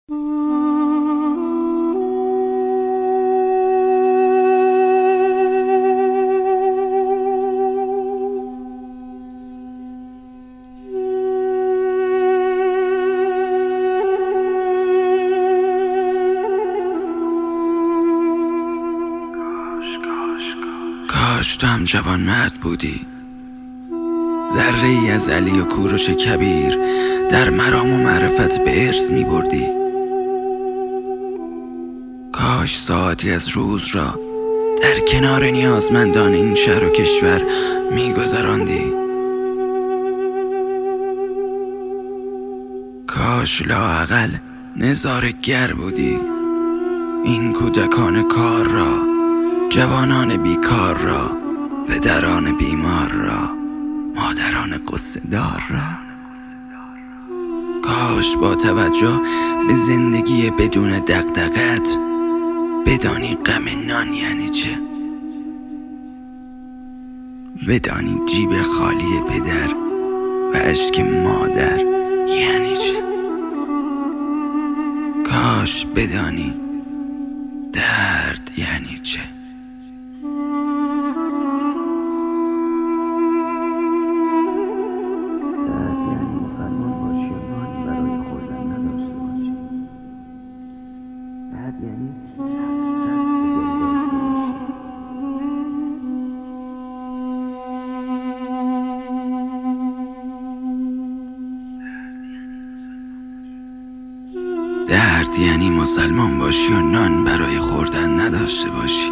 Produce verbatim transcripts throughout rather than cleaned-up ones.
کاش تو هم جوان مرد بودی، ذره ای از علی و کوروش کبیر در مرام و معرفت به ارث می بردی. کاش ساعتی از روز را در کنار نیازمندان این شهر و کشور می گذراندی. کاش لااقل نظاره‌گر بودی، این کودکان کار را، جوانان بیکار را، پدران بیمار را، مادران قصه دار را. کاش با توجه به زندگی بدون دغدغه‌ات بدانی غم نان یعنی چه، بدانی جیب خالی پدر و اشک مادر یعنی چه. کاش بدانی درد یعنی چه. درد یعنی مسلمان باشی و نان برای خوردن نداشته باشی،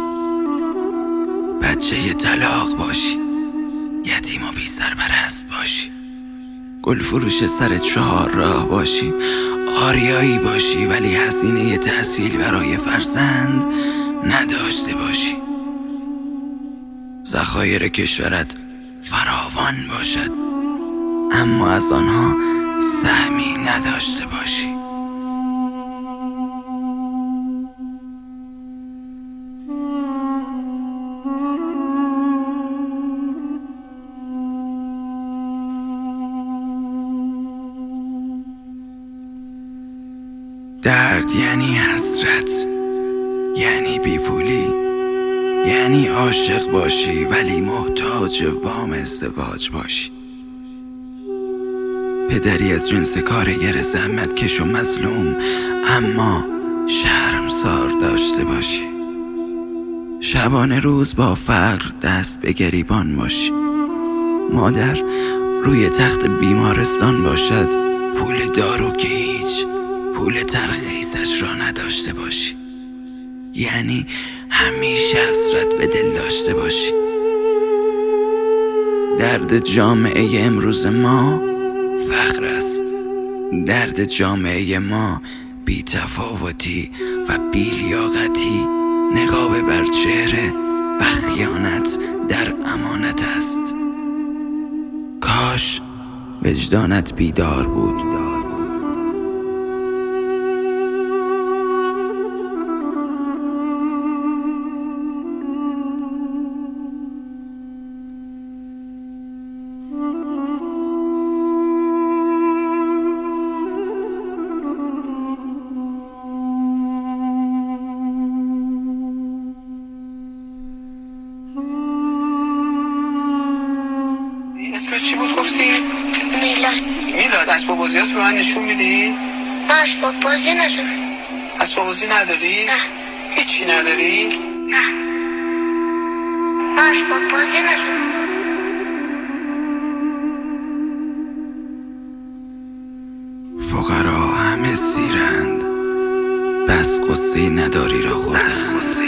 بچه طلاق باشی، یتیم و بی سرپرست باشی، گل فروش سر چهار راه باشی، آریایی باشی ولی هزینه تحصیل برای فرزند نداشته باشی، ذخایر کشورت فراوان باشد اما از آنها سهمی نداشته باشی. درد یعنی حسرت، یعنی بیپولی، یعنی عاشق باشی ولی محتاج وام ازدواج باشی، پدری از جنس کارگر زحمت کش و مظلوم اما شرمسار داشته باشی، شبانه روز با فقر دست به گریبان باشی، مادر روی تخت بیمارستان باشد، پول دارو که هیچ پول ترخیصش را نداشته باشی، یعنی همیشه حسرت به دل داشته باشی. درد جامعه امروز ما فقر است، درد جامعه ما بی تفاوتی و بی لیاقتی، نقاب بر چهره و خیانت در امانت است. کاش وجدانت بیدار بود. اسمت چی بود گفتی؟ میلاد. میلاد اسباب بازیات به من نشون میدی؟ نه اسباب بازی ندارم. اسباب بازی نداری؟ نه. هیچی نداری؟ نه. نه اسباب بازی ندارم. فقرا همه سیرند، بس قصه نداری را خوردند.